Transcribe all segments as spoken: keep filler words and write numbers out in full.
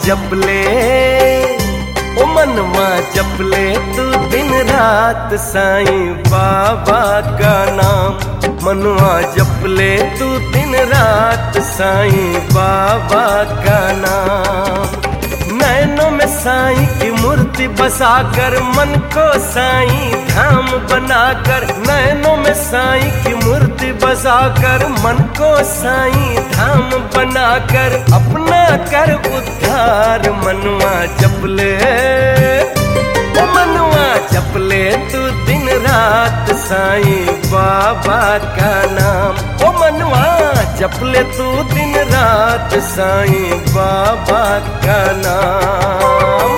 जपले, ओ मनवा जपले तू दिन रात साईं बाबा का नाम। मनवा जपले तू दिन रात साईं बाबा का नाम। नैनों में साईं की मूर्ति बसाकर मन को साईं धाम बनाकर, नैनों में साईं की मूर्ति बसाकर मन को साईं धाम बनाकर, अपना कर उद्धार मनवा जपले, ओ मनवा जपले तू दिन रात साईं बाबा का नाम। ओ मनवा जपले तू दिन रात साईं बाबा का नाम।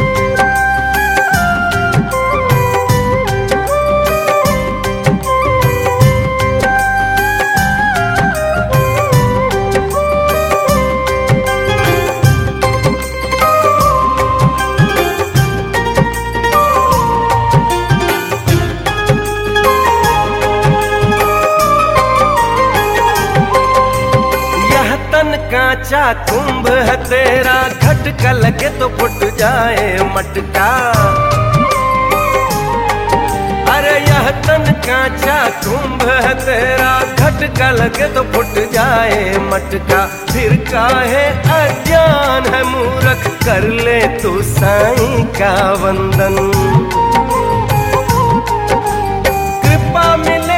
कांचा कुंभ है तेरा, झटका लगे तो फुट जाए मटका। अरे यह तन कांचा कुंभ है तेरा, झटका लगे तो फुट जाए मटका। फिर काहे अज्ञान है मूर्ख, कर ले तू साईं का वंदन। कृपा मिले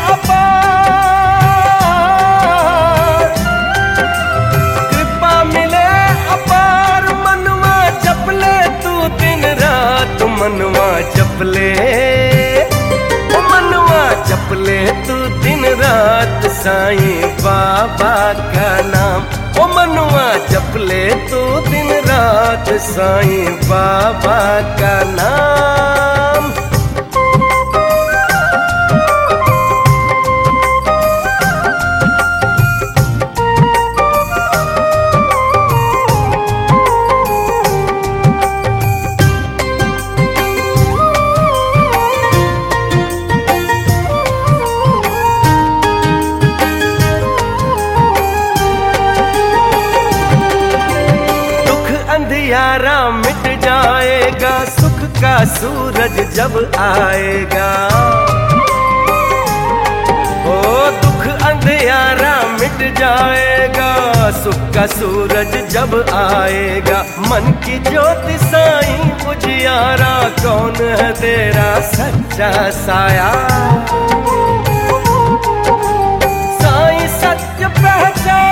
मनवा जपले, ओ मनवा जपले तू दिन रात साईं बाबा का नाम। ओ मनवा जपले तू दिन रात साईं बाबा का नाम। अंधियारा मिट जाएगा, सुख का सूरज जब आएगा। ओ दुख अंधियारा मिट जाएगा, सुख का सूरज जब आएगा। मन की ज्योति साईं उजियारा, कौन है तेरा सच्चा साया। साईं सत्य पहचान,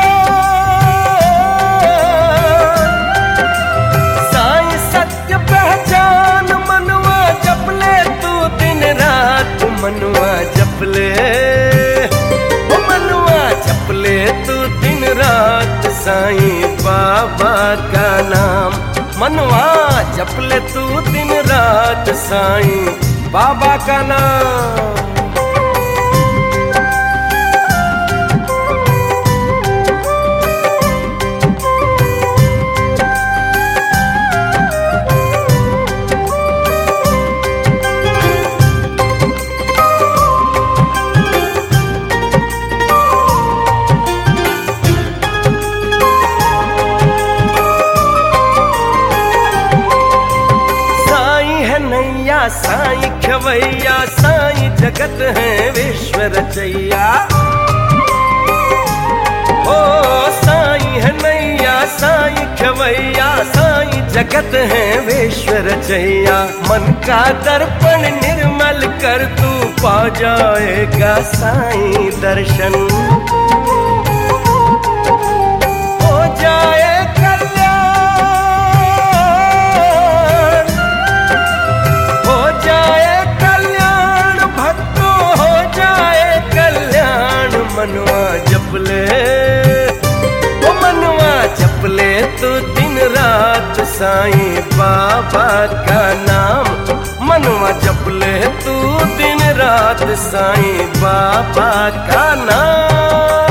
मनवा जपले, ओ मनवा जपले तू दिन रात साईं बाबा का नाम। मनवा जपले तू दिन रात साईं बाबा का नाम। साईं खवैया, साईं जगत है विश्व रचैया। ओ साईं है नैया, साईं खवैया, साईं जगत है विश्व रचैया। मन का दर्पण निर्मल कर तू पा जाएगा साईं दर्शन। हो जाए मनवा जपले, ओ मनवा जपले तू दिन रात साईं बाबा का नाम। मनवा जपले तू दिन रात साईं बाबा का नाम।